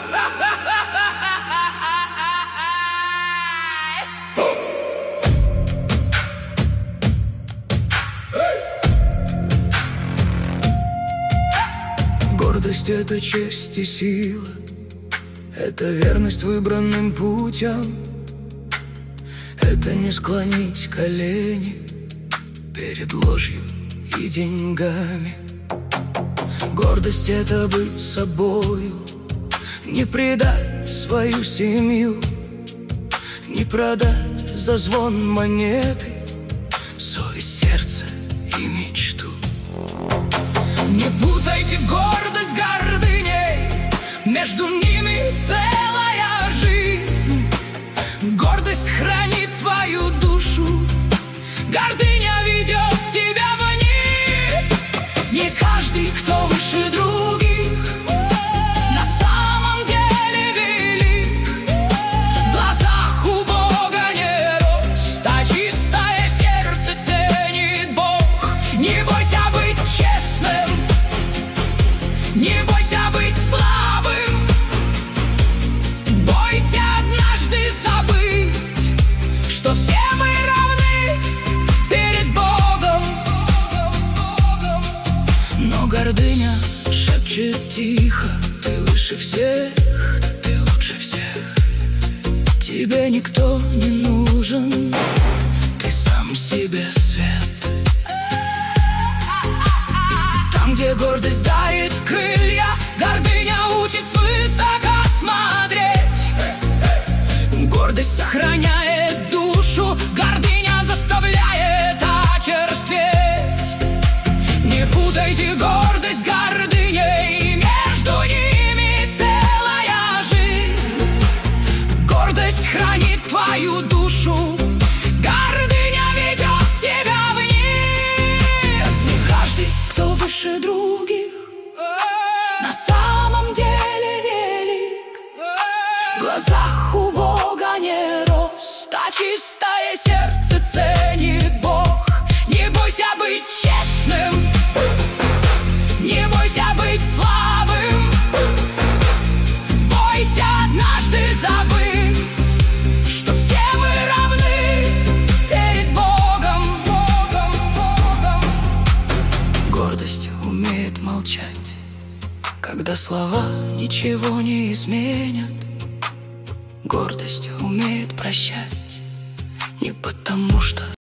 Гордость — это честь и сила, это верность выбранным путям, это не склонить колени перед ложью и деньгами. Гордость — это быть собою, не предать свою семью, не продать за звон монеты совесть, сердце и мечту. Не путайте гордость с гордыней, между ними целая жизнь. Гордость хранит твою душу, гордыня ведет тебя вниз. Не каждый, кто выше других, на самом деле велик. В глазах у Бога не рост, а чистое сердце ценит Бог. Не бойся быть честным, не бойся быть слабым, бойся однажды забыть, что все мы равны перед Богом. Но гордыня шепчет тихо: ты выше всех, ты лучше всех. Тебе никто не нужен, ты сам себе свет. Там, где гордость дарит крылья, гордыня учит свысока смотреть. Гордость сохраняет душу, гордыня заставляет очерстветь. Не путайте гордость с гордыней, между ними целая жизнь. Гордость хранит твою душу, гордыня ведет тебя вниз. Не каждый, кто выше других, на самом деле велик. В глазах у Бога не рост, а чистое сердце ценит Бог. Не бойся быть честным, не бойся быть слабым, бойся однажды забыть, что все мы равны перед Богом. Гордость умеет молчать, когда слова ничего не изменят. Гордость умеет прощать, не потому что